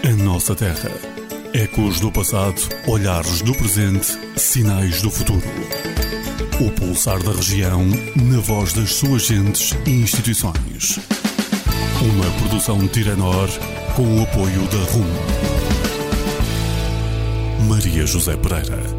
A nossa terra. Ecos do passado, olhares do presente, sinais do futuro. O pulsar da região, na voz das suas gentes e instituições. Uma produção Tiranor, com o apoio da RUM. Maria José Pereira.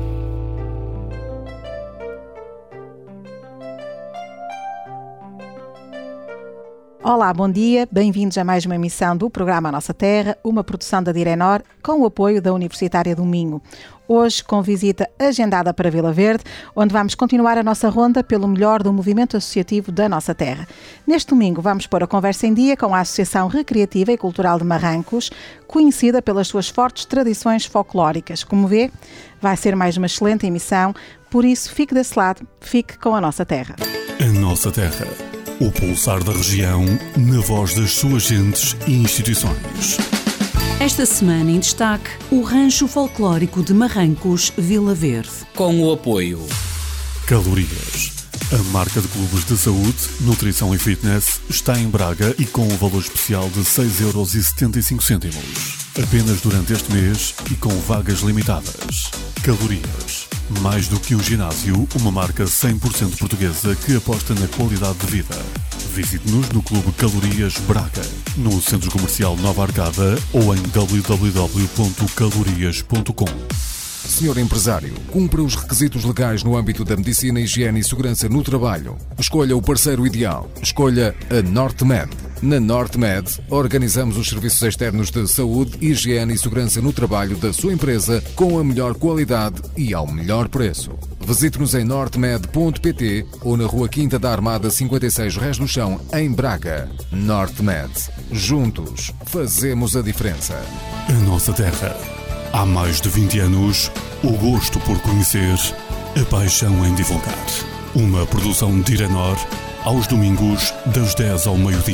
Olá, bom dia, bem-vindos a mais uma emissão do programa A Nossa Terra, uma produção da Tiranor, com o apoio da Universitária do Minho. Hoje com visita agendada para Vila Verde, onde vamos continuar a nossa ronda pelo melhor do movimento associativo da nossa terra. Neste domingo vamos pôr a conversa em dia com a Associação Recreativa e Cultural de Marrancos, conhecida pelas suas fortes tradições folclóricas. Como vê, vai ser mais uma excelente emissão, por isso fique desse lado, fique com a nossa terra. A nossa terra. O pulsar da região, na voz das suas gentes e instituições. Esta semana em destaque, o Rancho Folclórico de Marrancos, Vila Verde. Com o apoio Calorias. A marca de clubes de saúde, nutrição e fitness está em Braga e com um valor especial de 6,75€. Apenas durante este mês e com vagas limitadas. Calorias. Mais do que um ginásio, uma marca 100% portuguesa que aposta na qualidade de vida. Visite-nos no Clube Calorias Braga, no Centro Comercial Nova Arcada ou em www.calorias.com. Senhor empresário, cumpra os requisitos legais no âmbito da medicina, higiene e segurança no trabalho. Escolha o parceiro ideal. Escolha a NorteMed. Na NorteMed, organizamos os serviços externos de saúde, higiene e segurança no trabalho da sua empresa com a melhor qualidade e ao melhor preço. Visite-nos em nortemed.pt ou na Rua Quinta da Armada 56 Rés do Chão, em Braga. NorteMed. Juntos, fazemos a diferença. A nossa terra. Há mais de 20 anos, o gosto por conhecer, a paixão em divulgar. Uma produção de Tiranor, aos domingos, das 10 ao meio-dia.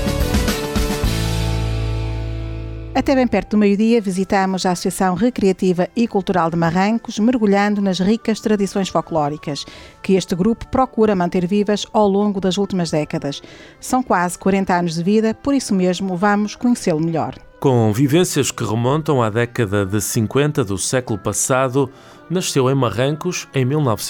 Até bem perto do meio-dia visitamos a Associação Recreativa e Cultural de Marrancos, mergulhando nas ricas tradições folclóricas, que este grupo procura manter vivas ao longo das últimas décadas. São quase 40 anos de vida, por isso mesmo vamos conhecê-lo melhor. Com vivências que remontam à década de 50 do século passado, nasceu em Marrancos, em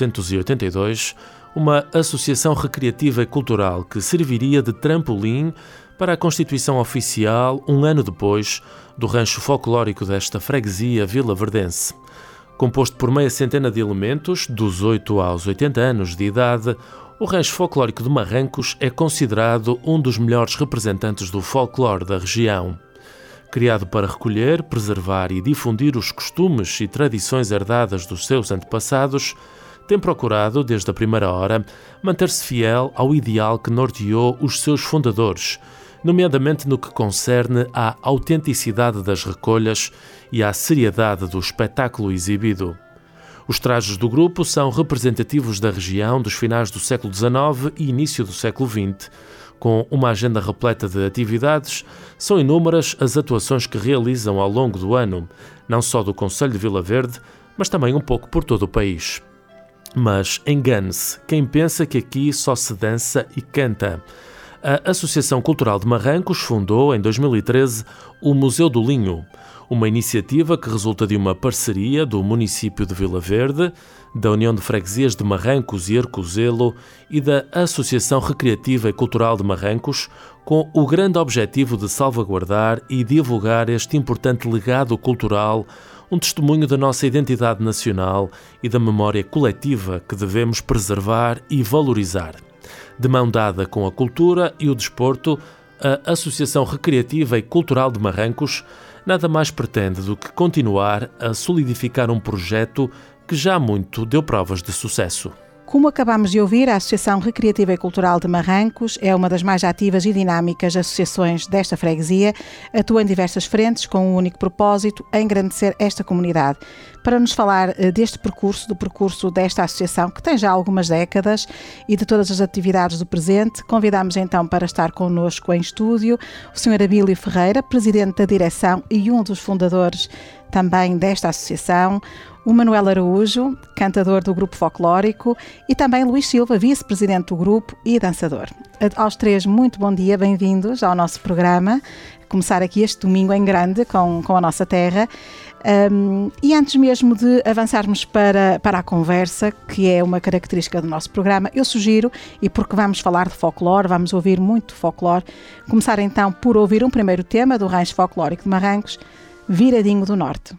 1982, uma associação recreativa e cultural que serviria de trampolim para a constituição oficial, um ano depois, do rancho folclórico desta freguesia vilaverdense. Composto por meia centena de elementos, dos 8 aos 80 anos de idade, o rancho folclórico de Marrancos é considerado um dos melhores representantes do folclore da região. Criado para recolher, preservar e difundir os costumes e tradições herdadas dos seus antepassados, tem procurado, desde a primeira hora, manter-se fiel ao ideal que norteou os seus fundadores, nomeadamente no que concerne à autenticidade das recolhas e à seriedade do espetáculo exibido. Os trajes do grupo são representativos da região dos finais do século XIX e início do século XX. Com uma agenda repleta de atividades, são inúmeras as atuações que realizam ao longo do ano, não só do concelho de Vila Verde, mas também um pouco por todo o país. Mas engane-se quem pensa que aqui só se dança e canta. A Associação Cultural de Marrancos fundou, em 2013, o Museu do Linho, uma iniciativa que resulta de uma parceria do município de Vila Verde, da União de Freguesias de Marrancos e Arcozelo e da Associação Recreativa e Cultural de Marrancos, com o grande objetivo de salvaguardar e divulgar este importante legado cultural, um testemunho da nossa identidade nacional e da memória coletiva que devemos preservar e valorizar. De mão dada com a cultura e o desporto, a Associação Recreativa e Cultural de Marrancos nada mais pretende do que continuar a solidificar um projeto que já há muito deu provas de sucesso. Como acabamos de ouvir, a Associação Recreativa e Cultural de Marrancos é uma das mais ativas e dinâmicas associações desta freguesia, atua em diversas frentes com um único propósito, engrandecer esta comunidade. para nos falar deste percurso, do percurso desta associação, que tem já algumas décadas, e de todas as atividades do presente. Convidamos então para estar connosco em estúdio o Sr. Abílio Ferreira, presidente da direção e um dos fundadores também desta associação, o Manuel Araújo, cantador do grupo folclórico, e também Luís Silva, vice-presidente do grupo e dançador. Aos três, muito bom dia, bem-vindos ao nosso programa. Começar aqui este domingo em grande com a nossa terra. E antes mesmo de avançarmos para a conversa, que é uma característica do nosso programa, eu sugiro, e porque vamos falar de folclore, vamos ouvir muito folclore, começar então por ouvir um primeiro tema do Rancho Folclórico de Marrancos, Viradinho do Norte.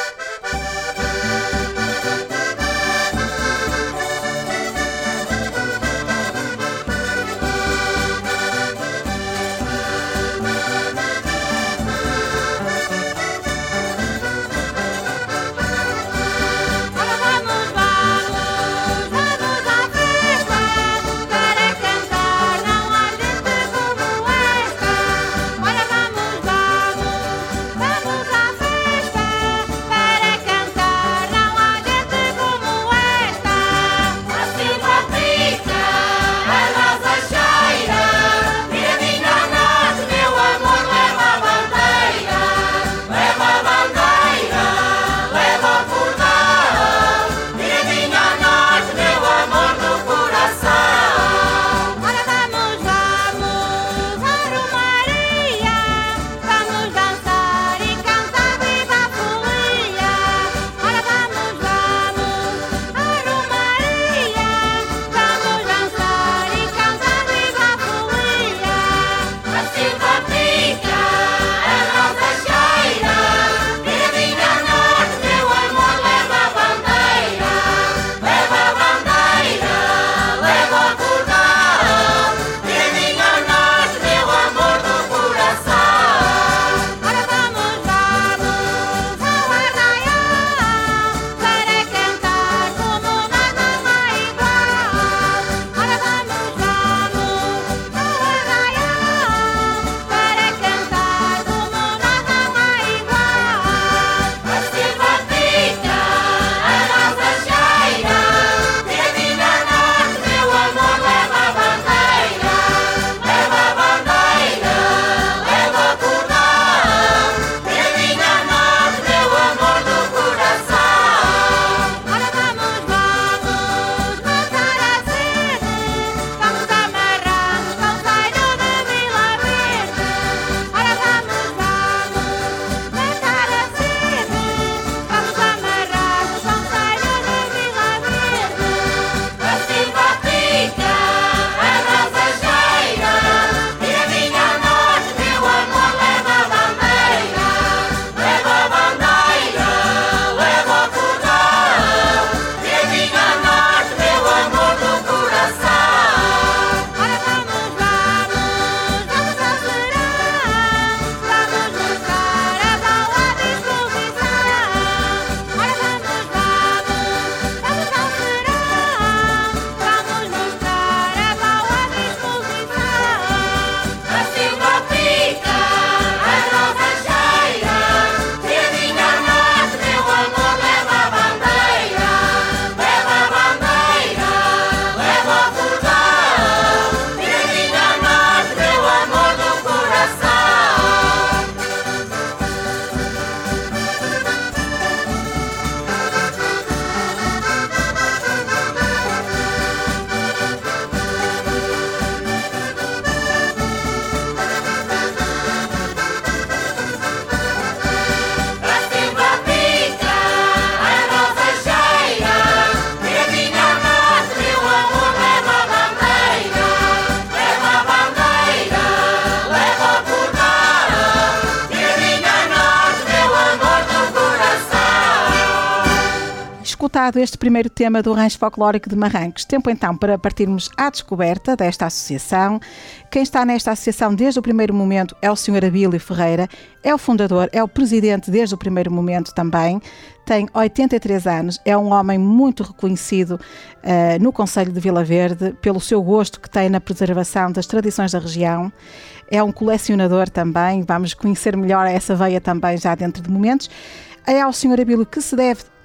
Escutado este primeiro tema do Rancho Folclórico de Marrancos, tempo então para partirmos à descoberta desta associação. Quem está nesta associação desde o primeiro momento é o Sr. Abílio Ferreira, é o fundador, é o presidente desde o primeiro momento também, tem 83 anos, é um homem muito reconhecido no concelho de Vila Verde pelo seu gosto que tem na preservação das tradições da região. É um colecionador também, vamos conhecer melhor essa veia também já dentro de momentos. É ao Sr. Abílio que se deve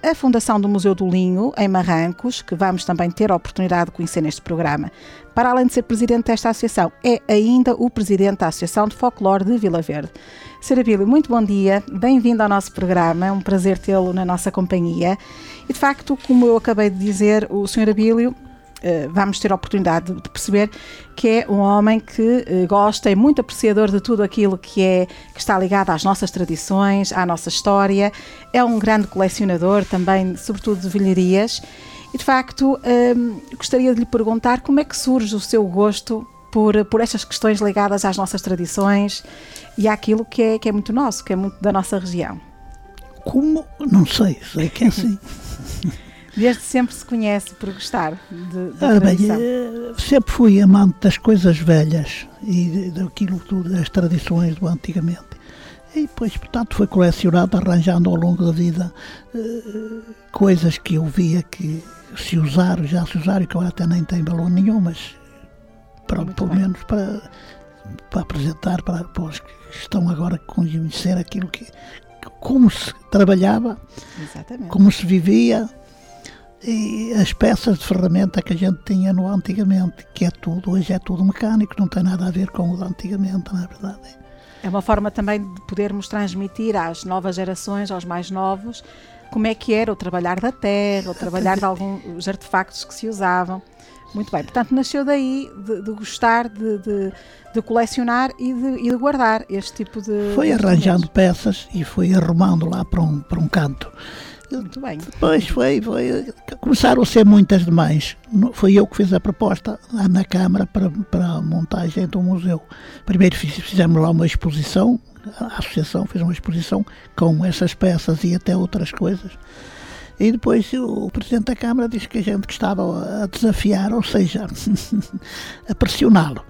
a fundação do Museu do Linho, em Marrancos, que vamos também ter a oportunidade de conhecer neste programa. Para além de ser presidente desta associação, é ainda o presidente da Associação de Folclore de Vila Verde. Sr. Abílio, muito bom dia, bem-vindo ao nosso programa, é um prazer tê-lo na nossa companhia. E de facto, como eu acabei de dizer, o Sr. Abílio, vamos ter a oportunidade de perceber que é um homem que gosta, é muito apreciador de tudo aquilo que está ligado às nossas tradições, à nossa história, é um grande colecionador também, sobretudo de velharias, e de facto gostaria de lhe perguntar como é que surge o seu gosto por estas questões ligadas às nossas tradições e àquilo que é muito nosso, que é muito da nossa região. Como? Não sei que é assim. Desde sempre se conhece por gostar da tradição. Sempre fui amante das coisas velhas e daquilo tudo, das tradições do antigamente. E depois, portanto, foi colecionado, arranjando ao longo da vida coisas que eu via que já se usaram, que agora até nem tem valor nenhum, mas pelo menos para apresentar para os que estão agora a conhecer aquilo como se trabalhava, exatamente, como se vivia. E as peças de ferramenta que a gente tinha no antigamente, que hoje é tudo mecânico, não tem nada a ver com o de antigamente, na verdade. É uma forma também de podermos transmitir às novas gerações, aos mais novos, como é que era o trabalhar da terra, o trabalhar de alguns artefactos que se usavam. Muito bem, portanto nasceu daí de gostar de colecionar e de guardar este tipo de... Foi arranjando peças e foi arrumando lá para um canto. Muito bem. Depois começaram a ser muitas demais. Foi eu que fiz a proposta na Câmara para a montagem do museu. Primeiro fizemos lá uma exposição, a associação fez uma exposição com essas peças e até outras coisas. E depois o Presidente da Câmara disse que a gente que estava a desafiar, ou seja, a pressioná-lo.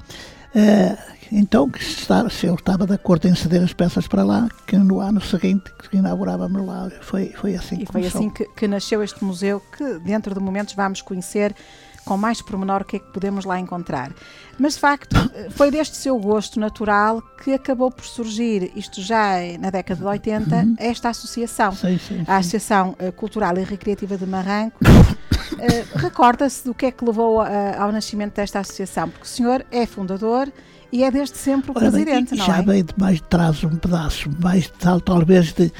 Então, se eu estava de acordo em ceder as peças para lá, que no ano seguinte que inaugurávamos lá, foi assim que começou. Foi assim que nasceu este museu, que dentro de momentos vamos conhecer com mais pormenor o que é que podemos lá encontrar. Mas de facto, foi deste seu gosto natural que acabou por surgir, isto já na década de 80, esta associação, sim. A Associação Cultural e Recreativa de Marrancos. Recorda-se do que é que levou ao nascimento desta associação, porque o senhor é fundador e é desde sempre o presidente, não é? Já veio de mais de trás um pedaço, mais de tal, talvez de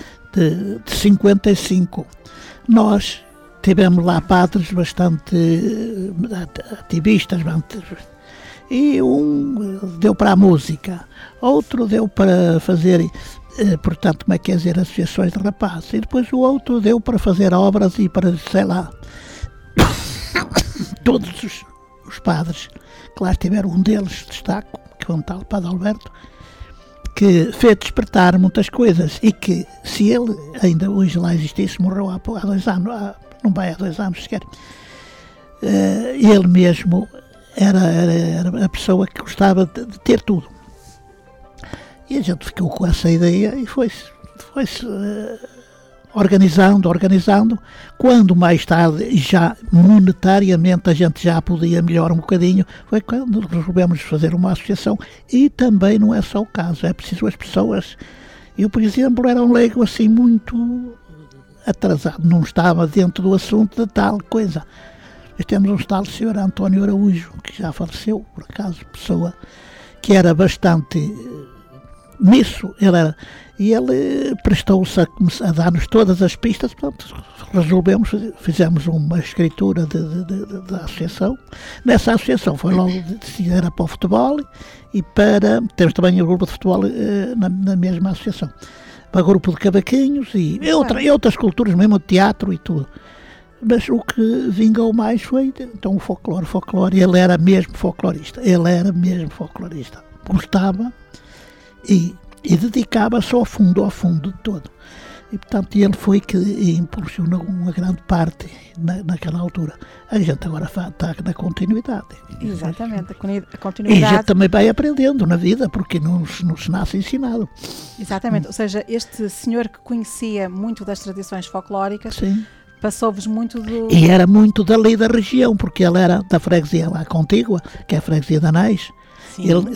55. Nós tivemos lá padres bastante ativistas, e um deu para a música, outro deu para fazer, portanto, como é que é dizer, associações de rapazes, e depois o outro deu para fazer obras e para, sei lá, todos os padres que lá estiveram, um deles destaco, que é um tal Padre Alberto, que fez despertar muitas coisas e que, se ele ainda hoje lá existisse, morreu há 2 anos, não vai há 2 anos sequer, ele mesmo era a pessoa que gostava de ter tudo. E a gente ficou com essa ideia e foi-se organizando, quando mais tarde, já monetariamente, a gente já podia melhorar um bocadinho, foi quando resolvemos fazer uma associação. E também não é só o caso, é preciso as pessoas. Eu, por exemplo, era um leigo assim muito atrasado, não estava dentro do assunto de tal coisa. Nós temos um tal Sr. António Araújo, que já faleceu, por acaso, pessoa que era bastante nisso, ele prestou-se a dar-nos todas as pistas, portanto, fizemos uma escritura da associação. Nessa associação foi logo era para o futebol e temos também o grupo de futebol na mesma associação, para o grupo de cavaquinhos e outras culturas, mesmo teatro e tudo. Mas o que vingou mais foi então o folclore, ele era mesmo folclorista, gostava e dedicava-se ao fundo de todo. E, portanto, ele foi que impulsionou uma grande parte naquela altura. A gente agora está na continuidade. Exatamente, a continuidade. E a gente também vai aprendendo na vida, porque não se nasce ensinado. Exatamente, ou seja, este senhor que conhecia muito das tradições folclóricas, sim, passou-vos muito do... E era muito dali da região, porque ele era da freguesia lá contígua, que é a freguesia de Anais.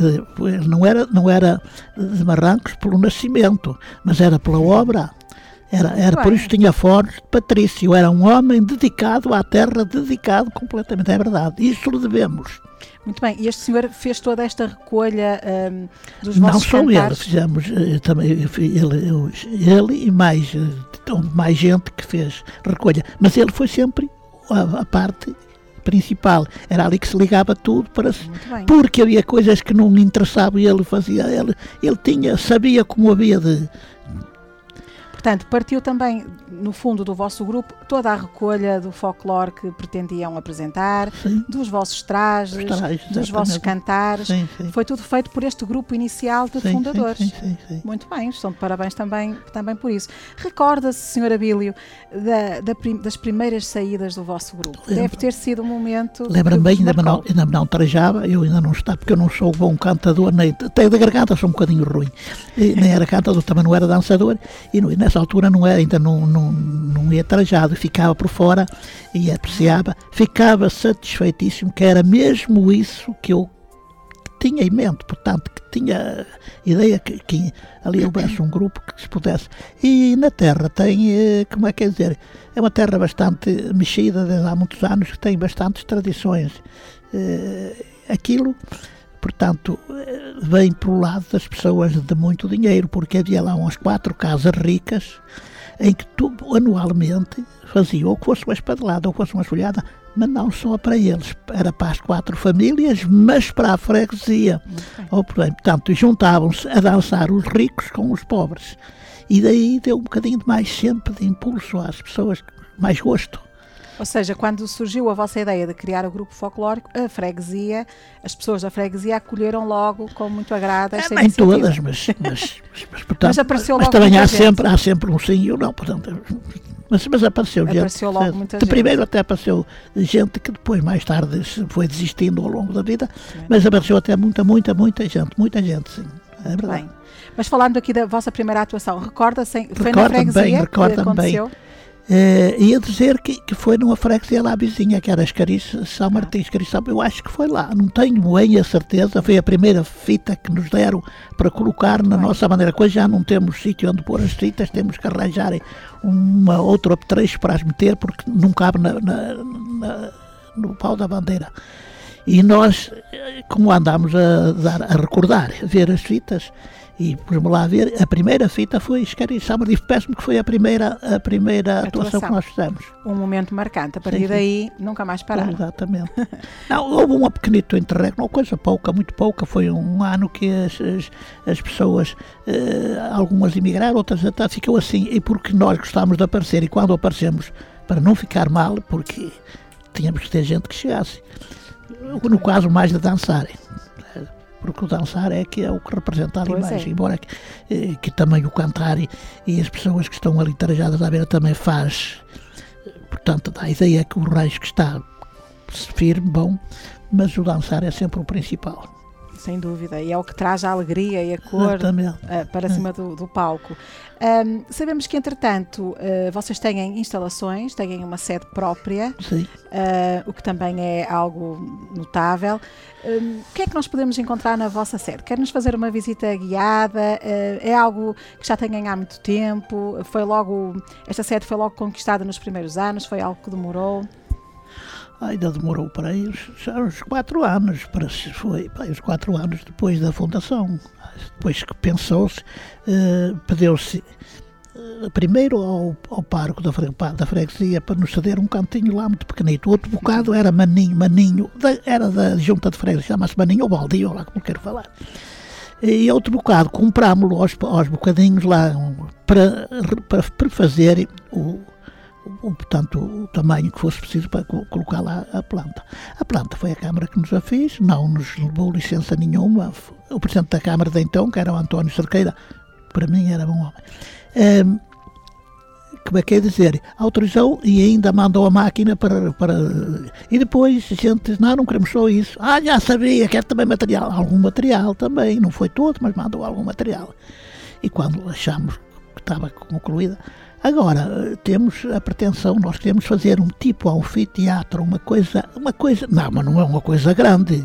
Ele não era de Marrancos pelo nascimento, mas era pela obra. Era por isso que tinha fones de patrício, era um homem dedicado à terra, dedicado completamente, é verdade, isso lhe devemos. Muito bem, e este senhor fez toda esta recolha dos vossos cantares? Não só ele, fizemos também ele e mais gente que fez recolha, mas ele foi sempre a parte principal, era ali que se ligava tudo, porque havia coisas que não lhe interessavam e ele fazia, ele sabia como havia de... Portanto, partiu também, no fundo, do vosso grupo, toda a recolha do folclore que pretendiam apresentar, sim, dos vossos trajes, dos vossos cantares. Sim, sim. Foi tudo feito por este grupo inicial de fundadores. Sim. Muito bem, estão de parabéns também por isso. Recorda-se, Sr. Abílio, das primeiras saídas do vosso grupo? Deve ter sido um momento... Lembra-me bem, ainda não trajava, eu ainda não estava, porque eu não sou bom cantador, nem até de garganta sou um bocadinho ruim, nem era cantador, também não era dançador, e nessa altura não era, ainda não ia trajado, ficava por fora e apreciava, ficava satisfeitíssimo, que era mesmo isso que eu tinha em mente, portanto, que tinha ideia que ali houvesse um grupo que se pudesse. E na terra tem, como é que é dizer, é uma terra bastante mexida desde há muitos anos, que tem bastantes tradições. Aquilo, portanto, vem pelo lado das pessoas de muito dinheiro, porque havia lá umas 4 casas ricas em que anualmente faziam, ou que fosse uma espadelada, ou que fosse uma folhada, mas não só para eles, era para as 4 famílias, mas para a freguesia. Portanto, juntavam-se a dançar os ricos com os pobres. E daí deu um bocadinho de mais sempre de impulso às pessoas, mais gosto. Ou seja, quando surgiu a vossa ideia de criar o grupo folclórico, a freguesia, as pessoas da freguesia acolheram logo com muito agrado esta iniciativa. Nem todas, portanto, mas apareceu logo também há sempre um sim e um não, portanto, mas apareceu gente. Logo muita gente. Primeiro até apareceu gente que depois, mais tarde, foi desistindo ao longo da vida, mas apareceu até muita gente, sim, é verdade. Bem, mas falando aqui da vossa primeira atuação, recorda-se, foi na freguesia que aconteceu? Ia dizer que foi numa freguesia lá vizinha, que era Escariço, São Martins, eu acho que foi lá, não tenho bem a certeza, foi a primeira fita que nos deram para colocar na nossa maneira, coisa já não temos sítio onde pôr as fitas, temos que arranjar uma outra apetrecho para as meter, porque não cabe no pau da bandeira. E nós, como andámos a recordar, a ver as fitas, e pus-me lá a ver, a primeira fita foi Escariço, parece-me que foi a primeira atuação que nós fizemos. Um momento marcante, a partir daí nunca mais pararam. Exatamente. Não, houve um pequenito interregno, uma coisa pouca, muito pouca, foi um ano que as pessoas, algumas emigraram, outras até ficou assim, e porque nós gostávamos de aparecer, e quando aparecemos, para não ficar mal, porque tínhamos que ter gente que chegasse, no caso mais de dançarem. Porque o dançar é o que representa a imagem, embora que também o cantar e as pessoas que estão ali trajadas à beira também faz, portanto, dá a ideia que o rancho que está firme, bom, mas o dançar é sempre o principal. Sem dúvida, e é o que traz a alegria e a cor para cima do palco. Sabemos que, entretanto, vocês têm instalações, têm uma sede própria, o que também é algo notável. O que é que nós podemos encontrar na vossa sede? Quer-nos fazer uma visita guiada? É algo que já tem ganho há muito tempo? Esta sede foi logo conquistada nos primeiros anos? Foi algo que demorou? Ainda demorou para aí uns 4 anos, os 4 anos depois da fundação. Depois que pensou-se, pediu-se primeiro ao parco da freguesia para nos ceder um cantinho lá muito pequenito. Outro bocado era maninho, era da junta de freguesia, chama-se maninho ou baldio, lá como quero falar. E outro bocado comprámos-lo aos bocadinhos lá para fazer portanto, o tamanho que fosse preciso para colocar lá a planta. A planta foi a Câmara que nos a fez, não nos levou licença nenhuma. O Presidente da Câmara de então, que era o António Cerqueira, para mim era bom homem. Como é que é dizer? Autorizou e ainda mandou a máquina para... E depois a gente, não queremos só isso. Já sabia, quer também algum material também, não foi todo, mas mandou algum material. E quando achamos que estava concluída. Agora, temos a pretensão, nós queremos fazer um tipo anfiteatro, uma coisa, não, mas não é uma coisa grande.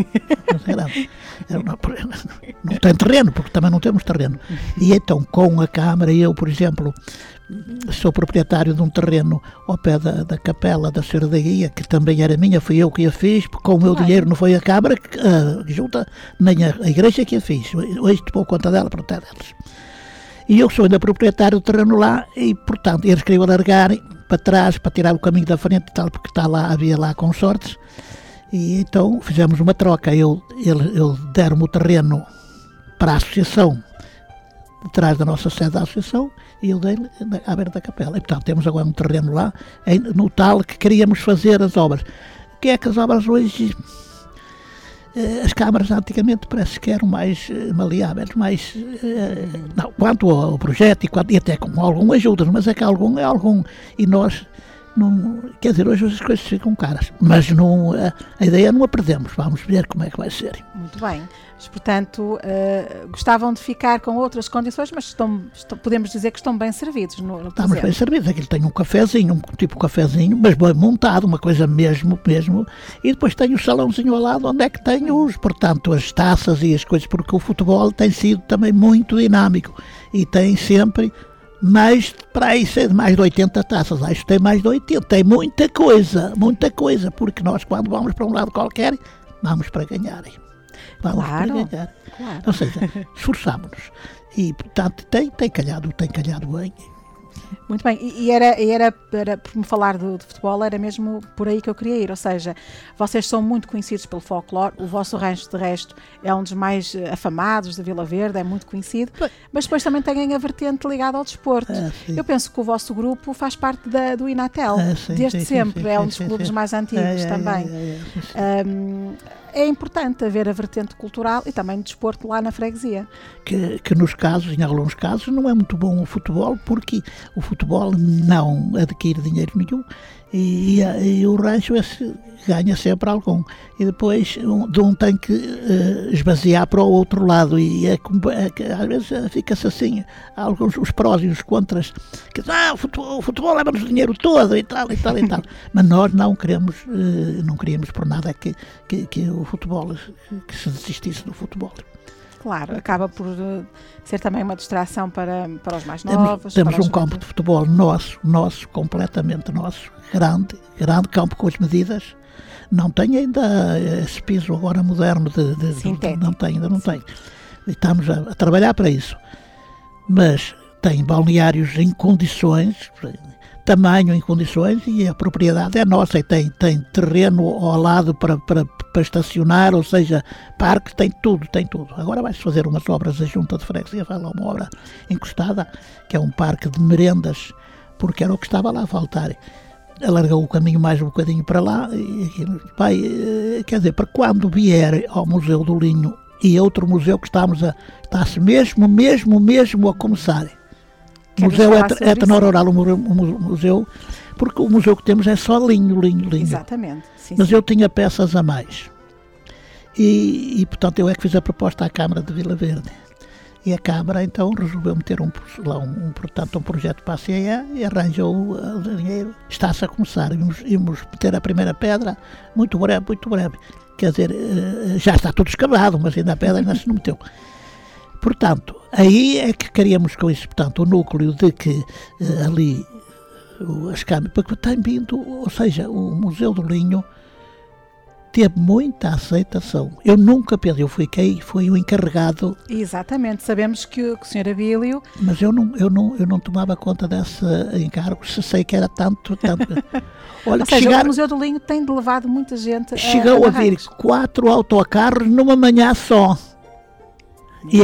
Não tem terreno, porque também não temos terreno. E então, com a Câmara, eu, por exemplo, sou proprietário de um terreno ao pé da Capela da Serradaria, que também era minha, fui eu que a fiz, com o meu dinheiro, não foi a Câmara que junta, nem a Igreja que a fiz. Hoje tomou conta dela, para ter delas. E eu sou ainda proprietário do terreno lá e, portanto, eles queriam alargar para trás, para tirar o caminho da frente e tal, porque havia lá consortes. E então fizemos uma troca. Eu deram-me o terreno para a associação, de trás da nossa sede da associação, e eu dei-lhe à beira da capela. E, portanto, temos agora um terreno lá, no tal que queríamos fazer as obras. O que é que as obras hoje... As câmaras antigamente parece que eram mais maleáveis, mais não, quanto ao projeto e até com algumas ajudas, mas é que algum, e nós não, quer dizer, hoje as coisas ficam caras, mas não, a ideia não a perdemos, vamos ver como é que vai ser. Muito bem, mas, portanto, gostavam de ficar com outras condições, mas podemos dizer que estão bem servidos no Estamos bem servidos, aquilo tem um cafezinho, um tipo cafezinho, mas bem montado, uma coisa mesmo, e depois tem o salãozinho ao lado, onde é que tem portanto, as taças e as coisas, porque o futebol tem sido também muito dinâmico, e tem sempre... mais de 80 taças, acho que tem mais de 80, tem muita coisa, porque nós quando vamos para um lado qualquer, vamos para ganhar. Vamos para ganhar. Claro. Ou seja, esforçámos-nos. E, portanto, tem calhado bem. Muito bem, e era por me falar de futebol, era mesmo por aí que eu queria ir, ou seja, vocês são muito conhecidos pelo folclore, o vosso rancho de resto é um dos mais afamados da Vila Verde, é muito conhecido, mas depois também têm a vertente ligada ao desporto. Eu penso que o vosso grupo faz parte do Inatel, desde sempre, é um dos clubes mais antigos também. É importante haver a vertente cultural e também de desporto lá na freguesia. Que nos casos, em alguns casos, não é muito bom o futebol, porque o futebol não adquire dinheiro nenhum e o rancho ganha sempre algum. E depois um tem que esvaziar para o outro lado e às vezes fica-se assim, alguns os prós e os contras, que o futebol leva-nos o dinheiro todo e tal. Mas nós não queríamos por nada que o futebol, que se desistisse do futebol. Claro, acaba por ser também uma distração para os mais novos. Temos um campo de futebol nosso, completamente nosso, grande campo com as medidas. Não tem ainda esse piso agora moderno ainda não tem. E estamos a trabalhar para isso. Mas tem balneários em condições, tamanho em condições, e a propriedade é nossa e tem terreno ao lado para estacionar, ou seja, parque, tem tudo. Agora vai-se fazer umas obras da Junta de Freguesia, vai lá uma obra encostada, que é um parque de merendas, porque era o que estava lá a faltar. Alargou o caminho mais um bocadinho para lá, quer dizer, para quando vier ao Museu do Linho e outro museu que está-se mesmo a começar. O museu é tenor oral, o museu, porque o museu que temos é só linho. Exatamente. Sim, mas eu tinha peças a mais. E, portanto, eu é que fiz a proposta à Câmara de Vila Verde. E a Câmara, então, resolveu meter um projeto para a CEA e arranjou o dinheiro. Está-se a começar. Íamos meter a primeira pedra muito breve. Quer dizer, já está tudo escavado, mas ainda a pedra ainda se não meteu. Portanto, aí é que queríamos com isso, portanto, o núcleo de que ali as câmaras, porque tem vindo, ou seja, o Museu do Linho teve muita aceitação. Eu nunca pensei, fui o encarregado. Exatamente, sabemos que o Sr. Abílio... Mas eu não tomava conta desse encargo, se sei que era tanto. Olha, ou seja, o Museu do Linho tem levado muita gente chegou a vir 4 autocarros numa manhã só. E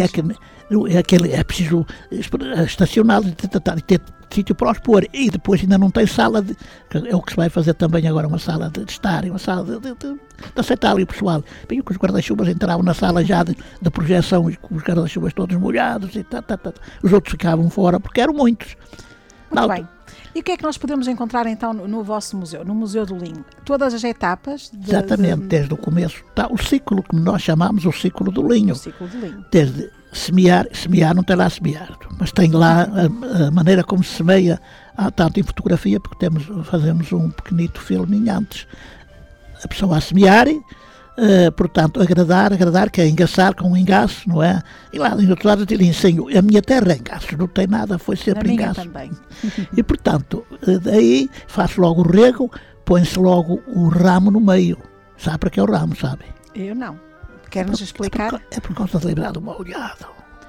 é preciso estacionar e ter sítio para os pôr. E depois ainda não tem sala é o que se vai fazer também agora, uma sala de estar, uma sala de aceitar ali o pessoal. Bem, que os guarda-chuvas entravam na sala já de projeção, com os guarda-chuvas todos molhados e os outros ficavam fora, porque eram muitos. Muito bem. E o que é que nós podemos encontrar então no vosso museu, no Museu do Linho? Todas as etapas? Exatamente, desde o começo. Está o ciclo que nós chamamos o ciclo do linho. O ciclo do linho. Desde semear não tem lá a semear, mas tem lá a maneira como se semeia, tanto em fotografia, porque fazemos um pequenito filme antes, a pessoa a semear, portanto, agradar, que é engaçar com um engaço, não é? E lá em outro lado eu lhe ensino, a minha terra é engaço, não tem nada, foi sempre engaço. Também. E portanto, daí faço logo o rego, põe-se logo o ramo no meio. Sabe para que é o ramo, sabe? Eu não. Quer-nos explicar? É por causa de livrar do molhado.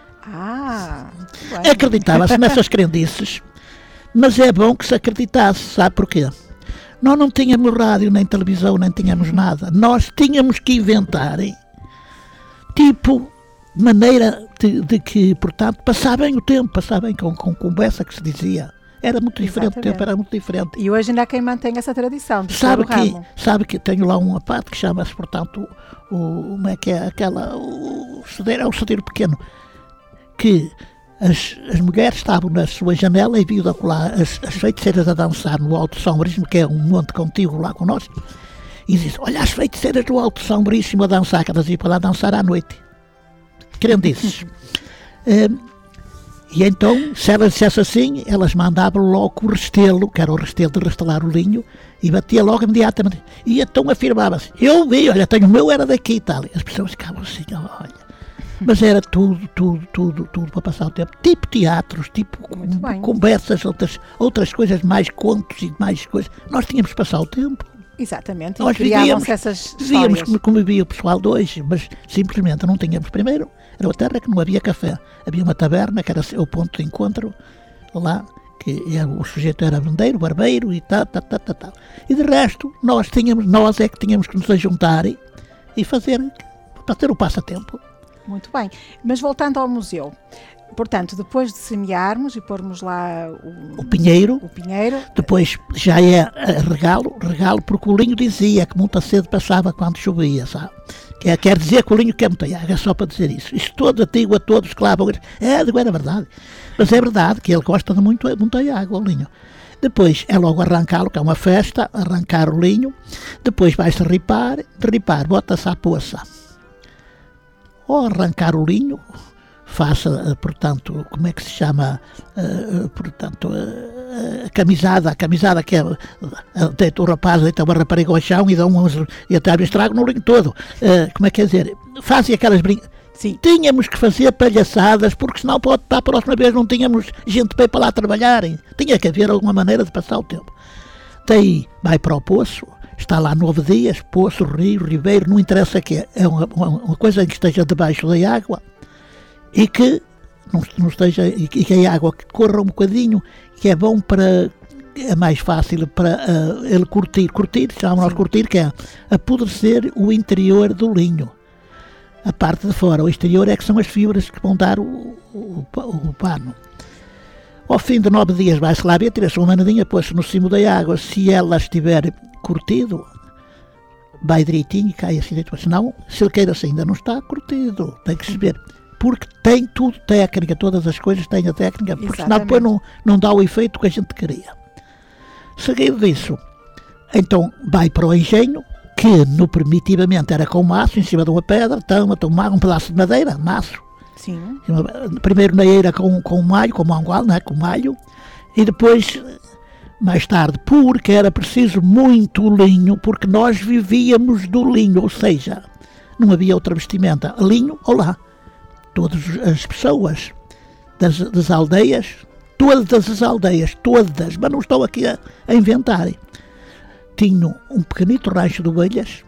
Bem. Acreditava-se nessas crendices, mas é bom que se acreditasse, sabe porquê? Nós não tínhamos rádio, nem televisão, nem tínhamos nada. Nós tínhamos que inventar, maneira de que, portanto, passar bem o tempo, passar bem com conversa que se dizia. Era muito diferente, o tempo era muito diferente. E hoje ainda há quem mantém essa tradição de sabe que, ramo. Sabe que tenho lá uma parte que chama-se, portanto, como é que é aquela, o cedeiro pequeno, que as mulheres estavam na sua janela e viam lá as feiticeiras a dançar no Alto Sombríssimo, que é um monte contíguo lá connosco, e dizem, olha as feiticeiras do Alto Sombríssimo a dançar, que elas iam para lá dançar à noite. Crendices. E então, se ela dissesse assim, elas mandavam logo o restelo, que era o restelo de restelar o linho, e batia logo imediatamente. E então afirmava-se, eu vi, olha, o meu era daqui e tal. E as pessoas ficavam assim, olha. Mas era tudo para passar o tempo. Tipo teatros, tipo conversas, outras coisas, mais contos e mais coisas. Nós tínhamos que passar o tempo. Exatamente, nós criavam-se essas vivíamos como vivia o pessoal de hoje, mas simplesmente não tínhamos. Primeiro, era uma terra que não havia café. Havia uma taberna, que era o ponto de encontro, lá, que o sujeito era vendeiro, barbeiro e tal. E de resto, nós é que tínhamos que nos ajuntar e fazer o passatempo. Muito bem, mas voltando ao museu, portanto, depois de semearmos e pormos lá o pinheiro, depois já é regalo, porque o linho dizia que muita sede passava quando chovia, sabe? Quer dizer que o linho quer muita água, é só para dizer isso. Isto todo antigo a todos clavam, era verdade, mas é verdade que ele gosta de muita água, o linho. Depois é logo arrancá-lo, que é uma festa, arrancar o linho, depois vai-se derripar, bota-se à poça. Ou arrancar o linho, faça, portanto, como é que se chama, a camisada que é, deita o rapaz, deita uma rapariga ao chão e até estrago no linho todo. Como é que quer dizer? Fazem aquelas brincadeiras. Sim. Tínhamos que fazer palhaçadas, porque senão para a próxima vez não tínhamos gente para lá trabalhar. Tinha que haver alguma maneira de passar o tempo. Daí vai para o poço. Está lá 9 dias, poço, rio, ribeiro, não interessa que é uma coisa que esteja debaixo da água e que não esteja, e que a água corra um bocadinho, que é bom para, é mais fácil para ele curtir, chamamos nós curtir, que é apodrecer o interior do linho. A parte de fora, o exterior é que são as fibras que vão dar o pano. Ao fim de 9 dias vai-se lá ver, tira-se uma manadinha, põe-se no cimo da água, se ela estiver curtido, vai direitinho e cai assim, senão, se ele queira assim, ainda não está curtido, tem que se ver, porque tem tudo técnica, todas as coisas têm a técnica, porque senão depois não dá o efeito que a gente queria. Seguido disso, então vai para o engenho, que no primitivamente era com maço, em cima de uma pedra, um pedaço de madeira, maço. Sim. Primeiro na eira com malho, com mangual, né, com malho, e depois, mais tarde, porque era preciso muito linho, porque nós vivíamos do linho, ou seja, não havia outra vestimenta, linho ou lá. Todas as pessoas das aldeias, todas as aldeias, mas não estou aqui a inventar, tinham um pequenito rancho de ovelhas,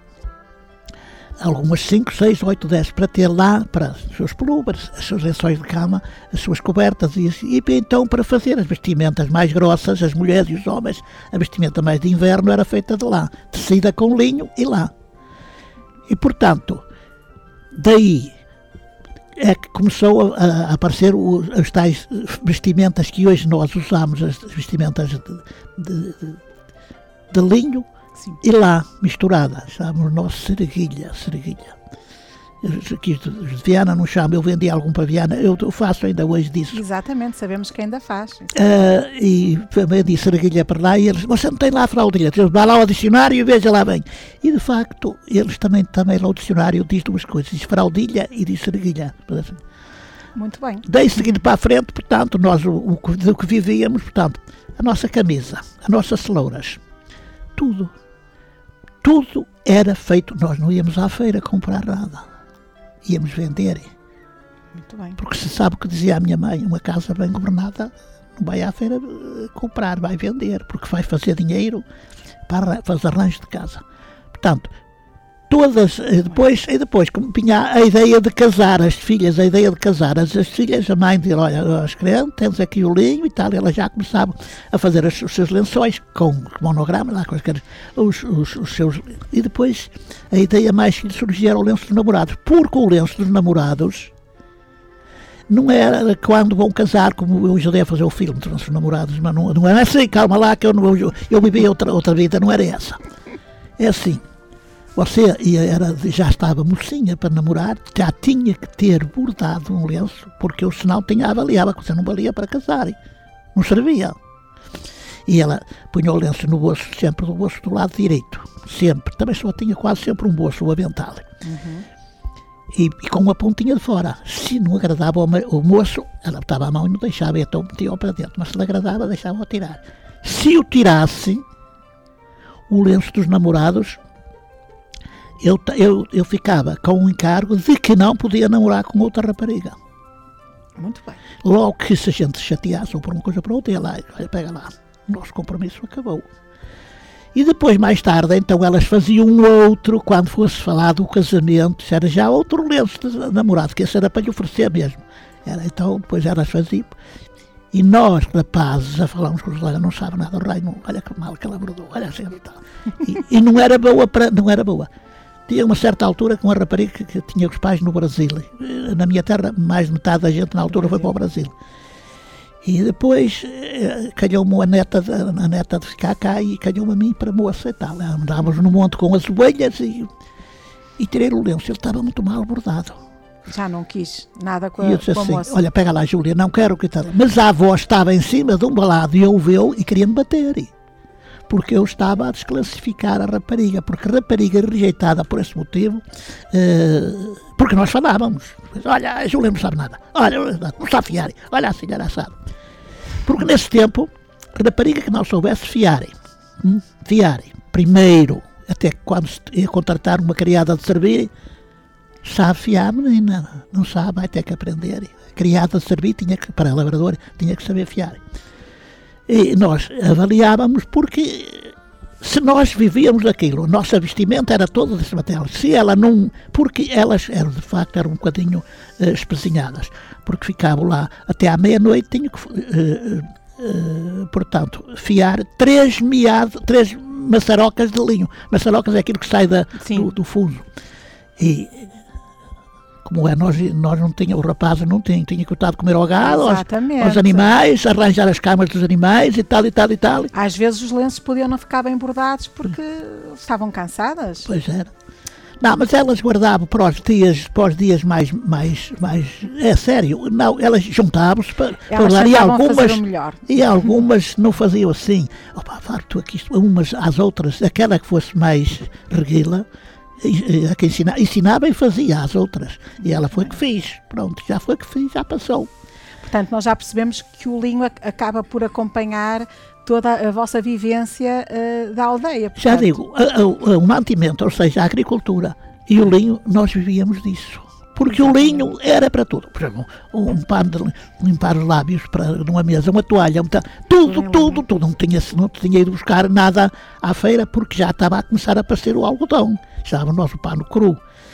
algumas 5, 6, 8, 10, para ter lá para os seus pelúveres, os seus lençóis de cama, as suas cobertas e então para fazer as vestimentas mais grossas, as mulheres e os homens, a vestimenta mais de inverno era feita de lá, tecida com linho e lá. E portanto, daí é que começou a aparecer as tais vestimentas que hoje nós usamos, as vestimentas de linho. Sim. E lá, misturada, chamamos nós cereguilha. Aqui de Viana não chama, eu vendi algum para Viana, eu faço ainda hoje disso. Exatamente, sabemos que ainda faz. E vendi cereguilha para lá e eles, você não tem lá a fraldilha, vai lá ao dicionário e veja lá bem. E de facto, eles também lá o dicionário diz duas coisas, diz fraldilha e diz cereguilha. Muito bem. Daí seguindo para a frente, portanto, nós do que vivíamos, portanto, a nossa camisa, as nossas celouras, tudo era feito. Nós não íamos à feira comprar nada, íamos vender. Muito bem. Porque se sabe o que dizia a minha mãe, uma casa bem governada não vai à feira comprar, vai vender, porque vai fazer dinheiro para fazer arranjos de casa. Portanto, depois como tinha a ideia de casar as filhas, as filhas, a mãe dizia, olha, as crianças, temos aqui o linho e tal, ela já começava a fazer os seus lençóis com monograma, lá, os seus, e depois a ideia mais que lhe surgia era o lenço dos namorados, porque o lenço dos namorados não era quando vão casar, como eu ajudei a fazer o filme dos namorados, mas não era assim, calma lá, que eu vivi outra vida, não era essa. É assim, você já estava mocinha para namorar, já tinha que ter bordado um lenço, porque eu senão avaliava que você não valia para casar, não servia. E ela punha o lenço no bolso, sempre do bolso do lado direito, sempre, também só tinha quase sempre um bolso, o avental. E com uma pontinha de fora. Se não agradava o moço, ela botava a mão e não deixava, então metia-o para dentro. Mas se lhe agradava, deixava-o tirar. Se o tirasse, o lenço dos namorados, eu ficava com o encargo de que não podia namorar com outra rapariga. Muito bem. Logo que se a gente chateasse ou por uma coisa ou por outra, ia lá, olha, pega lá, o nosso compromisso acabou. E depois, mais tarde, então elas faziam um outro, quando fosse falado do casamento, era já outro lenço de namorado, que esse era para lhe oferecer mesmo. Então, depois elas faziam. E nós, rapazes, a falarmos com os olha, não sabe nada, o rei, não, olha que mal que ela bordou, olha assim e tal. E não era boa. Tinha uma certa altura com uma rapariga que tinha os pais no Brasil. Na minha terra, mais de metade da gente na altura foi para o Brasil. E depois calhou-me a neta de ficar cá e calhou-me a mim para moça e tal. Andávamos no monte com as ovelhas e tirei o lenço. Ele estava muito mal bordado. Já não quis nada com e eu disse a assim, moça. olha, pega lá, Júlia, não quero que tal. Mas a avó estava em cima de um balado e ouviu e queria-me bater. Porque eu estava a desclassificar a rapariga. Porque a rapariga rejeitada por esse motivo, porque nós falávamos. Olha, a Júlia não sabe nada. Olha, não sabe fiar. Olha assim, era assado. Porque nesse tempo, a rapariga que não soubesse fiar, primeiro, até quando ia contratar uma criada de servir, sabe fiar, menina, não sabe, vai ter que aprender. A criada de servir, para a lavradora, tinha que saber fiar. E nós avaliávamos porque se nós vivíamos daquilo, a nossa vestimenta era toda desse material. Se ela não... Porque elas eram, de facto, eram um bocadinho espesinhadas. Porque ficavam lá até à meia-noite, tinham que, portanto, fiar 3 maçarocas de linho. Maçarocas é aquilo que sai do fuso. E... Como é, nós não tínhamos, o rapaz não tinha que estar de comer ao gado, aos animais, arranjar as camas dos animais e tal. Às vezes os lenços podiam não ficar bem bordados porque estavam cansadas. Pois era. Não, mas elas guardavam para os dias mais é sério, não, elas juntavam-se para lá e algumas não faziam assim. Opa, farto aqui, umas às outras, aquela que fosse mais reguila, a que ensinava e fazia às outras. E ela foi que fez. Pronto, já foi que fiz, já passou. Portanto, nós já percebemos que o linho acaba por acompanhar toda a vossa vivência da aldeia. Portanto... Já digo, o mantimento, ou seja, a agricultura e o linho, nós vivíamos disso. Porque o linho era para tudo. Por exemplo, um pano de limpar os lábios numa mesa, uma toalha, tudo. Não tinha ido buscar nada à feira porque já estava a começar a aparecer o algodão. Estava o nosso pano cru.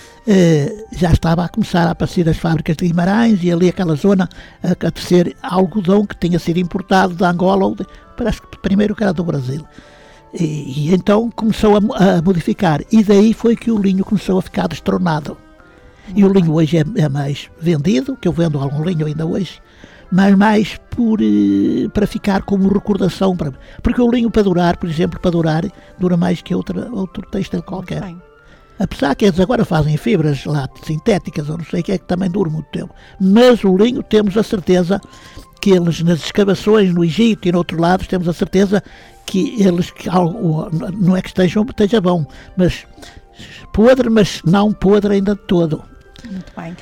Já estava a começar a aparecer as fábricas de Guimarães e ali aquela zona a tecer algodão que tinha sido importado de Angola, parece que primeiro que era do Brasil. E então começou a modificar. E daí foi que o linho começou a ficar destronado. E o linho hoje é mais vendido, que eu vendo algum linho ainda hoje, mas mais para ficar como recordação. Porque o linho para durar, por exemplo, dura mais que outro têxtil qualquer. Bem. Apesar que eles agora fazem fibras lá sintéticas, ou não sei o que é que também dura muito tempo. Mas o linho temos a certeza que eles nas escavações no Egito e no outro lado temos a certeza que eles, não é que esteja bom, mas podre, mas não podre ainda de todo. Muito bem.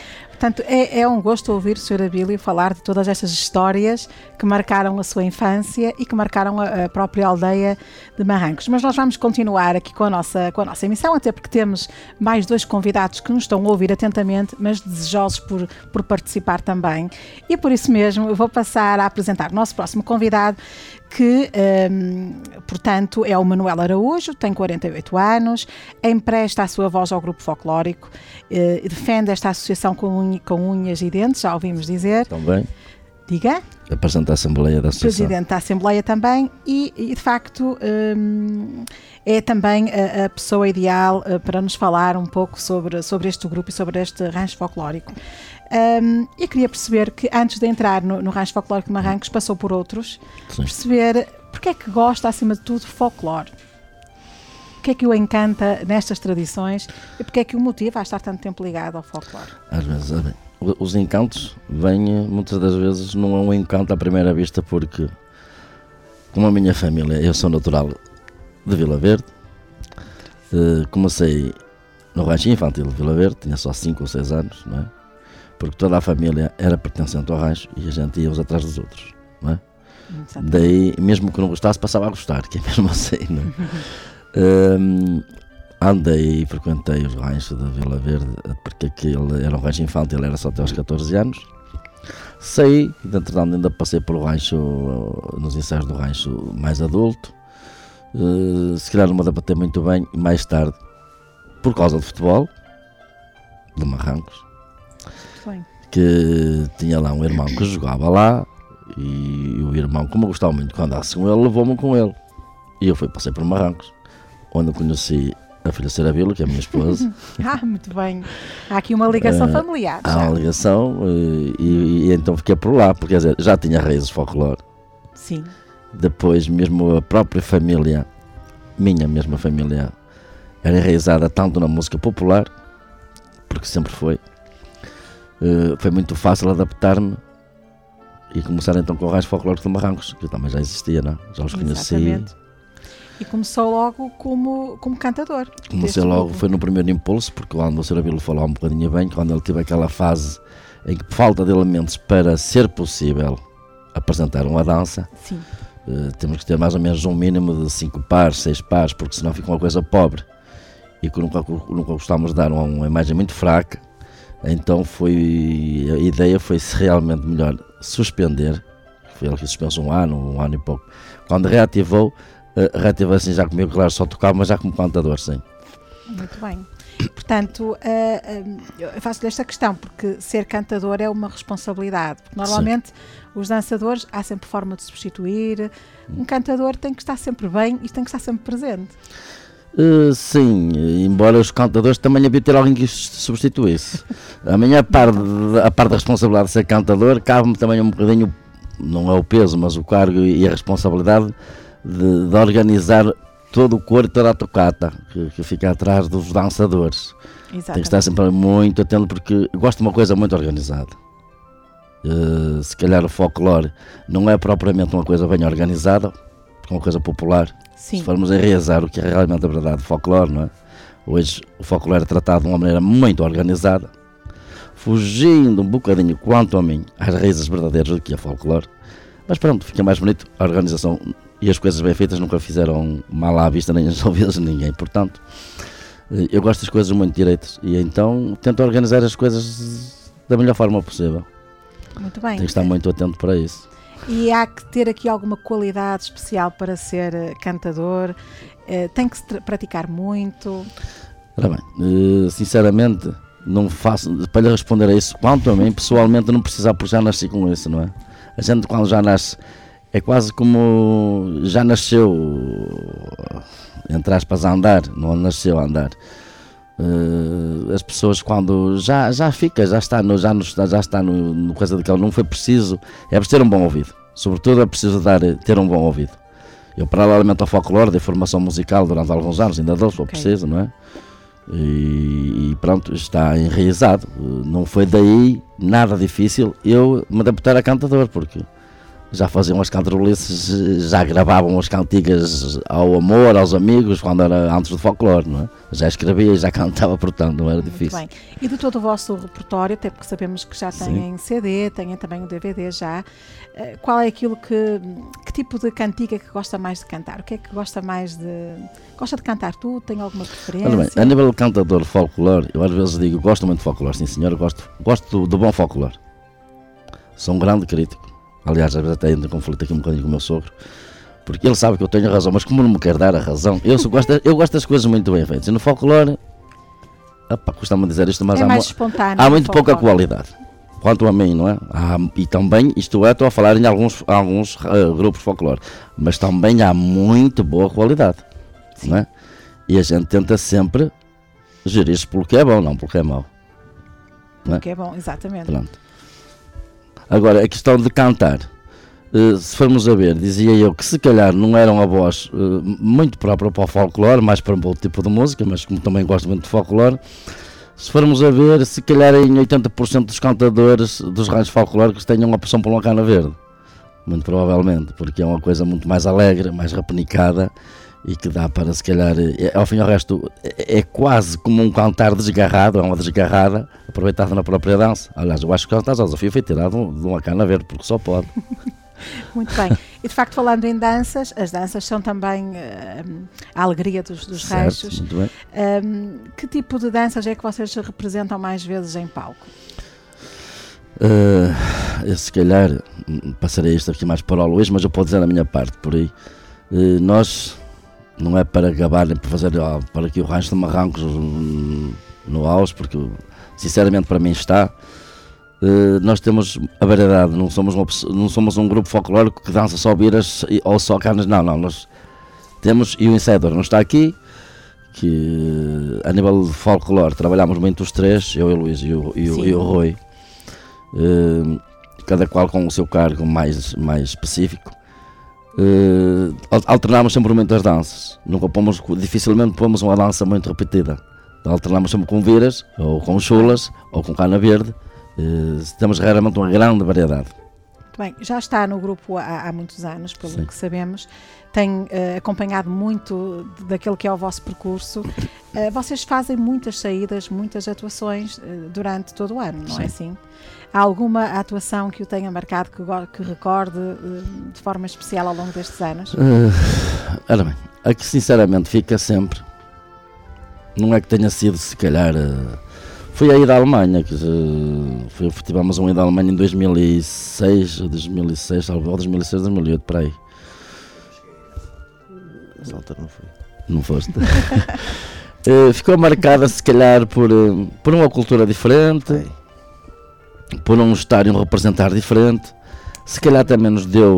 Portanto, é um gosto ouvir o Sr. Abílio falar de todas estas histórias que marcaram a sua infância e que marcaram a própria aldeia de Marrancos. Mas nós vamos continuar aqui com a nossa emissão, até porque temos mais 2 convidados que nos estão a ouvir atentamente, mas desejosos por participar também. E por isso mesmo eu vou passar a apresentar o nosso próximo convidado, que, portanto, é o Manuel Araújo, tem 48 anos, empresta a sua voz ao grupo folclórico, defende esta associação com unhas e dentes, já ouvimos dizer. Também. Diga. É Presidente da Assembleia da Associação. Presidente da Assembleia também e de facto, é também a pessoa ideal para nos falar um pouco sobre este grupo e sobre este rancho folclórico. Eu queria perceber que antes de entrar no rancho folclórico de Marrancos passou por outros. Sim. Perceber porque é que gosta acima de tudo de folclore, o que é que o encanta nestas tradições e porque é que o motiva a estar tanto tempo ligado ao folclore. Às vezes, os encantos vêm muitas das vezes, não é um encanto à primeira vista, porque como a minha família, eu sou natural de Vila Verde, comecei no rancho infantil de Vila Verde, tinha só 5 ou 6 anos, não é? Porque toda a família era pertencente ao rancho e a gente ia uns atrás dos outros, não é? Daí, mesmo que não gostasse, passava a gostar, que é mesmo assim, não é? Andei e frequentei os ranchos de Vila Verde, porque aquilo era um rancho infantil, era só até aos 14 anos. Saí, e entretanto ainda passei pelo rancho, nos ensaios do rancho mais adulto. Se calhar não me adaptei muito bem, e mais tarde, por causa de futebol, de Marrancos, que tinha lá um irmão que jogava lá, e o irmão, como eu gostava muito quando andasse com ele, levou-me com ele. E eu passei por Marrancos, onde eu conheci a filha Sra. Abílio, que é a minha esposa. Muito bem. Há aqui uma ligação familiar. Há uma ligação e então fiquei por lá, porque quer dizer, já tinha raízes folclore. Sim. Depois mesmo a própria família, minha mesma família, era enraizada tanto na música popular, porque sempre foi. Foi muito fácil adaptar-me e começar então com o rancho folclórico de Marrancos, que também já existia, não? Já os conheci. Exatamente. E começou logo como cantador. Comecei logo, foi no primeiro impulso, porque quando o Sr. Abílio falou um bocadinho bem, quando ele teve aquela fase em que, por falta de elementos para ser possível apresentar uma dança, sim, temos que ter mais ou menos um mínimo de 5 pares, 6 pares, porque senão fica uma coisa pobre e que nunca gostávamos de dar uma imagem muito fraca. Então a ideia foi se realmente melhor suspender, foi ele que suspenso um ano e pouco. Quando reativou assim já comigo, claro, só tocava, mas já como cantador, sim. Muito bem. Portanto, eu faço-lhe esta questão, porque ser cantador é uma responsabilidade, porque normalmente os dançadores há sempre forma de substituir, um cantador tem que estar sempre bem e tem que estar sempre presente. Sim, embora os cantadores também havia de ter alguém que os substituísse. A minha parte da responsabilidade de ser cantador cabe-me também um bocadinho, não é o peso, mas o cargo e a responsabilidade de organizar todo o coro e toda a tocata que fica atrás dos dançadores. Exatamente. Tem que estar sempre muito atento, porque eu gosto de uma coisa muito organizada. Se calhar o folclore não é propriamente uma coisa bem organizada, porque é uma coisa popular. Sim. Se formos enraizar o que é realmente a verdade do folclore, não é? Hoje o folclore é tratado de uma maneira muito organizada, fugindo um bocadinho, quanto a mim, às raízes verdadeiras do que é folclore. Mas pronto, fica mais bonito. A organização e as coisas bem feitas nunca fizeram mal à vista nem aos ouvidos de ninguém. Portanto, eu gosto das coisas muito direitas e então tento organizar as coisas da melhor forma possível. Muito bem. Tem que estar muito atento para isso. E há que ter aqui alguma qualidade especial para ser cantador? Tem que se praticar muito? Ora bem, sinceramente, não faço, para lhe responder a isso, quanto a mim, pessoalmente não precisa, porque já nasci com isso, não é? A gente quando já nasce, é quase como já nasceu, entre aspas, a andar, não nasceu a andar. As pessoas quando já está no coisa daquela, não foi preciso, é preciso ter um bom ouvido, sobretudo é preciso ter um bom ouvido. Eu, paralelamente ao folclore, de formação musical durante alguns anos, ainda dou, se for preciso, não é? E pronto, está enraizado. Não foi daí nada difícil eu me adaptar a cantador, porque já faziam as cantarolices, já gravavam as cantigas ao amor, aos amigos, quando era antes do folclore, não é? Já escrevia e já cantava, portanto, não era difícil. Muito bem. E de todo o vosso repertório, até porque sabemos que já têm CD, têm também o DVD já, qual é aquilo que tipo de cantiga que gosta mais de cantar? O que é que gosta mais de... Gosta de cantar tu? Tem alguma preferência? Olha bem, a nível de cantador de folclore, eu às vezes digo, gosto muito de folclore, sim senhor, gosto do bom folclore. Sou um grande crítico. Aliás, às vezes até entro em conflito aqui um bocadinho com o meu sogro, porque ele sabe que eu tenho razão, mas como não me quer dar a razão, eu gosto das coisas muito bem feitas. E no folclore, custa-me dizer isto, mas há muito pouca qualidade. Quanto a mim, não é? E também, estou a falar em alguns grupos de folclore, mas também há muito boa qualidade, não é? E a gente tenta sempre gerir-se pelo que é bom, não pelo que é mau. Pelo que é bom, exatamente. Pronto. Agora, a questão de cantar, se formos a ver, dizia eu que se calhar não era uma voz muito própria para o folclore, mais para um outro tipo de música, mas como também gosto muito de folclore, se formos a ver, se calhar em 80% dos cantadores dos ranchos folclóricos tenham uma opção por uma cana verde, muito provavelmente, porque é uma coisa muito mais alegre, mais repenicada, e que dá para, se calhar, ao fim e ao resto, é quase como um cantar desgarrado, é uma desgarrada aproveitada na própria dança. Aliás, eu acho que o cantar Desafio foi tirado de uma cana verde, porque só pode. Muito bem. E de facto, falando em danças, as danças são também a alegria dos ranchos. Muito bem. Que tipo de danças é que vocês representam mais vezes em palco? Eu, se calhar, passarei isto aqui mais para o Luís, mas eu posso dizer a minha parte por aí. Nós... Não é para gabar nem para fazer para aqui o rancho de Marrancos no auge, porque sinceramente para mim está. Nós temos a variedade, não somos um grupo folclórico que dança só biras ou só carnes, não, nós temos, e o Insider não está aqui, que a nível de folclore trabalhamos muito os três, eu e o Luís e o Rui, cada qual com o seu cargo mais específico. Alternamos sempre muitas danças, dificilmente pomos uma dança muito repetida, alternamos sempre com viras, ou com chulas, ou com cana verde. Temos raramente uma grande variedade. Muito bem, já está no grupo há muitos anos, pelo que sabemos, tem acompanhado muito daquilo que é o vosso percurso. Vocês fazem muitas saídas, muitas atuações durante todo o ano, não é assim? Há alguma atuação que o tenha marcado, que recorde de forma especial ao longo destes anos? Ora bem, aqui sinceramente fica sempre, não é que tenha sido, se calhar, foi a ida à Alemanha, que tivemos uma ida à Alemanha em 2006, ou 2006, 2008, para aí. Não foste. Ficou marcada, se calhar, por uma cultura diferente, por um estar e um representar diferente. Se calhar também nos deu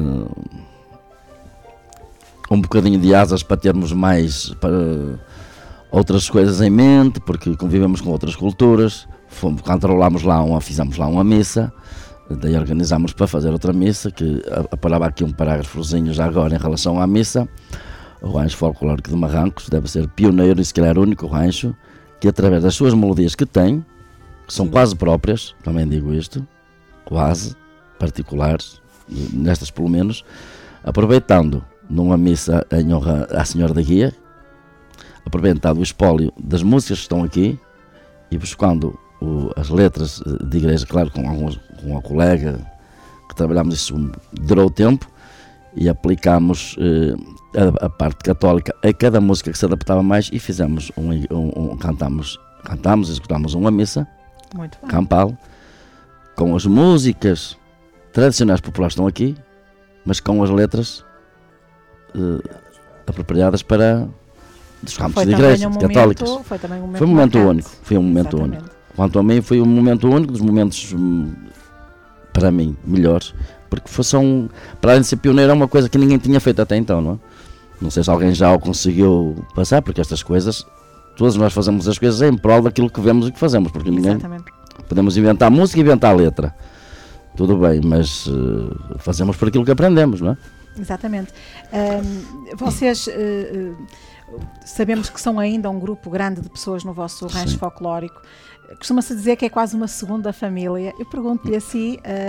um bocadinho de asas para termos mais outras coisas em mente, porque convivemos com outras culturas. Controlámos fizemos lá uma missa, daí organizámos para fazer outra missa, que aparava aqui um parágrafozinho já agora em relação à missa. O Rancho Folclórico de Marrancos deve ser pioneiro e se calhar o único rancho que, através das suas melodias que tem, que são quase próprias, também digo isto, quase particulares, nestas pelo menos, aproveitando numa missa em honra à Senhora da Guia, aproveitando o espólio das músicas que estão aqui e buscando as letras de igreja, claro, com a colega que trabalhámos isso durou o tempo, e aplicámos a parte católica a cada música que se adaptava mais e fizemos cantamos, executámos uma missa campal com as músicas tradicionais populares que estão aqui, mas com as letras apropriadas para dos campos de igreja católicas. Foi um momento único. Quanto a mim, foi um momento único, dos momentos para mim melhores, porque para além de ser pioneiro, é uma coisa que ninguém tinha feito até então, não é? Não sei se alguém já o conseguiu passar, porque estas coisas, todos nós fazemos as coisas em prol daquilo que vemos e que fazemos, porque ninguém podemos inventar música e inventar letra, tudo bem, mas fazemos por aquilo que aprendemos, não é? Exatamente. Vocês sabemos que são ainda um grupo grande de pessoas no vosso rancho folclórico. Costuma-se dizer que é quase uma segunda família. Eu pergunto-lhe assim,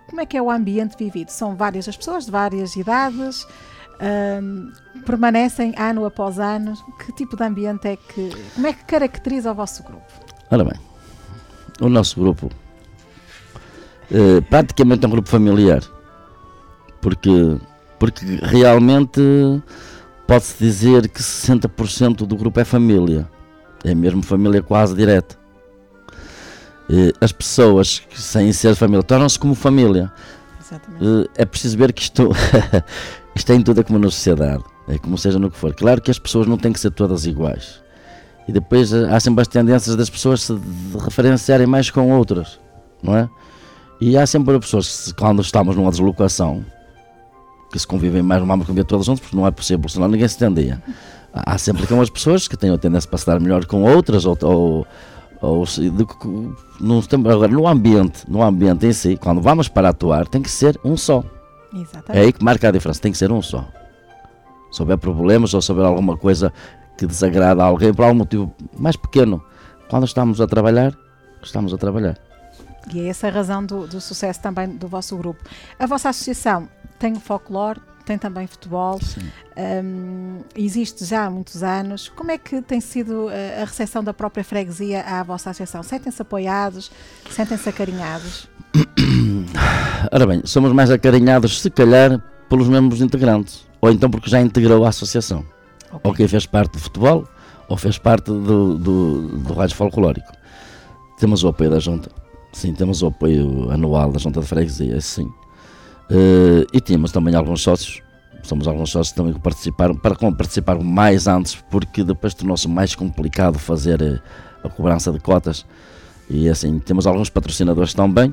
como é que é o ambiente vivido? São várias as pessoas, de várias idades, permanecem ano após ano. Que tipo de ambiente como é que caracteriza o vosso grupo? Ora bem, o nosso grupo praticamente é um grupo familiar, porque realmente pode-se dizer que 60% do grupo é família, é mesmo família quase direta. As pessoas que sem ser família tornam-se como família. Exatamente. É preciso ver que isto é em tudo, é como na sociedade, é como seja no que for. Claro que as pessoas não têm que ser todas iguais, e depois há sempre as tendências das pessoas se referenciarem mais com outras, não é? E há sempre pessoas que, quando estamos numa deslocação, que se convivem mais, não vamos conviver todas juntos, porque não é possível, senão ninguém se entendia. Há sempre umas pessoas que têm a tendência para se dar melhor com outras, agora no ambiente em si, quando vamos para atuar, tem que ser um só. Exatamente. É aí que marca a diferença, tem que ser um só. Se houver problemas ou se houver alguma coisa que desagrada a alguém por algum motivo mais pequeno, quando estamos a trabalhar, estamos a trabalhar. E é essa a razão do sucesso também do vosso grupo. A vossa associação tem folclore, tem também futebol, existe já há muitos anos. Como é que tem sido a recepção da própria freguesia à vossa associação? Sentem-se apoiados? Sentem-se acarinhados? Ora bem, somos mais acarinhados se calhar pelos membros integrantes, ou então porque já integrou a associação, okay. Ou quem fez parte do futebol, ou fez parte do rádio folclórico. Temos o apoio da junta, sim, temos o apoio anual da junta de freguesia, sim. E tínhamos também alguns sócios, somos alguns sócios também que participaram mais antes, porque depois tornou-se mais complicado fazer a cobrança de cotas, e assim, temos alguns patrocinadores também,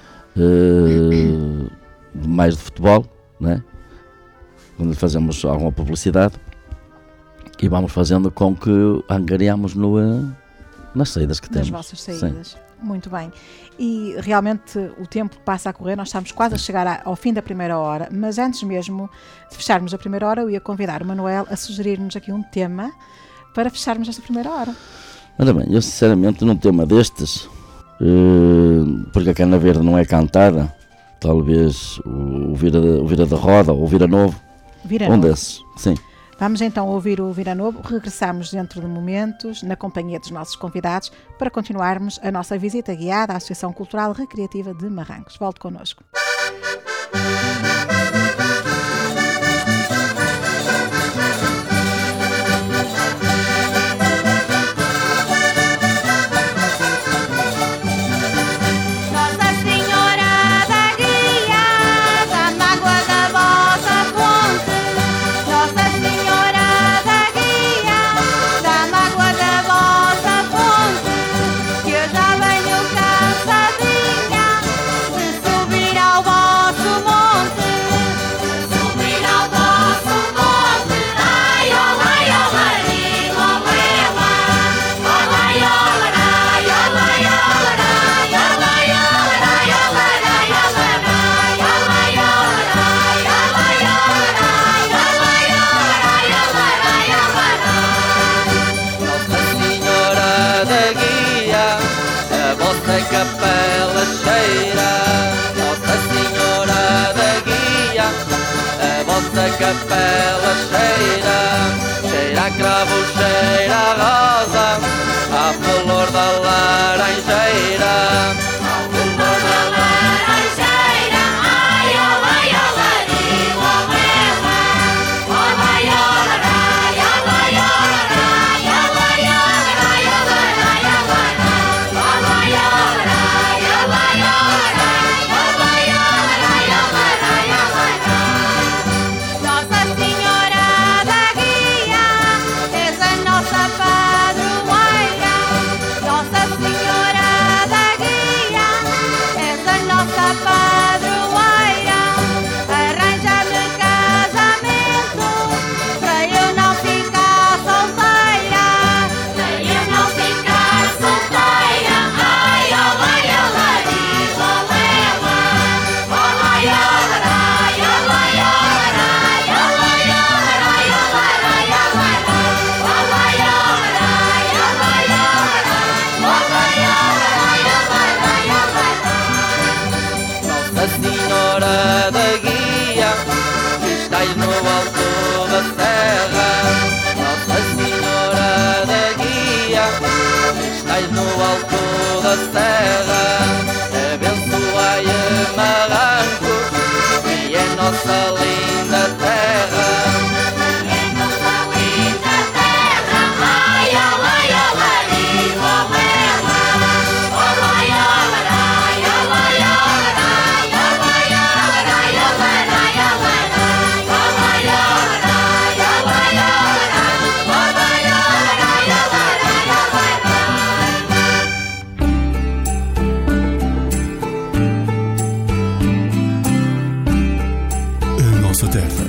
mais de futebol, né? Quando fazemos alguma publicidade, e vamos fazendo com que angariamos nas saídas que temos. Nas vossas saídas. Sim. Muito bem. E realmente o tempo passa a correr, nós estamos quase a chegar ao fim da primeira hora, mas antes mesmo de fecharmos a primeira hora, eu ia convidar o Manuel a sugerir-nos aqui um tema para fecharmos esta primeira hora. Ora bem, eu sinceramente num tema destes, porque a Cana Verde não é cantada, talvez o Vira da Roda ou o Vira Novo, desses, sim. Vamos então ouvir o Vira Novo, regressamos dentro de momentos, na companhia dos nossos convidados, para continuarmos a nossa visita guiada à Associação Cultural Recreativa de Marrancos. Volte connosco. Capela cheira, Nossa Senhora da Guia, a vossa capela cheira, cheira a cravo, cheira a rosa, a flor da laranjeira, a flor da laranjeira, ai, olai, olari, olema, olai, olarai, olai, olarai, olai, olarai, olarai, olai, Nossa Senhora da Guia, és a nossa padroeira. Nossa Senhora da Guia, nossa linda terra. Nossa terra,